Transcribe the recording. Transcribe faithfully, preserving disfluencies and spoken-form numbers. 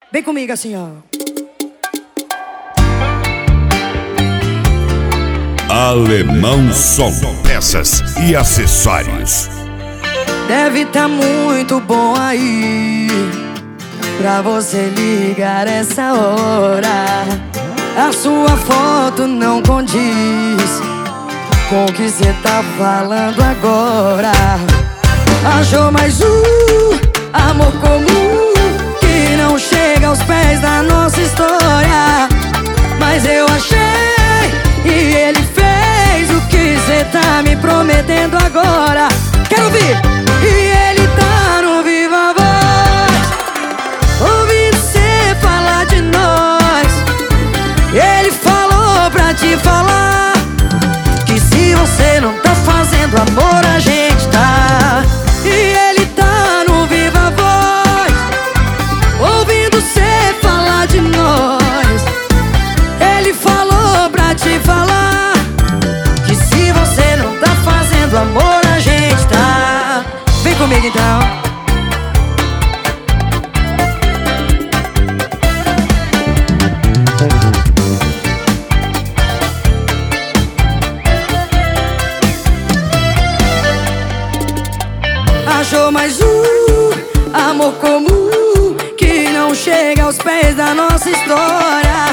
Vem comigo assim, ó. Alemão Som, peças e acessórios. Deve tá muito bom aí pra você ligar essa hora. A sua foto não condiz com o que cê tá falando agora. Achou mais um amor comum que não chega aos pés da nossa história. Mas eu achei e ele fez o que cê tá me prometendo agora. Quero ouvir! E ele tá no Viva Voz, ouvindo cê falar de nós. Ele falou pra te falar que se você não tá fazendo amor, a gente tá. E ele tá no Viva Voz, ouvindo cê falar de nós. Ele falou pra te falar que se você não tá fazendo amor, a gente tá. Vem comigo então. Achou mais um amor comum que não chega aos pés da nossa história.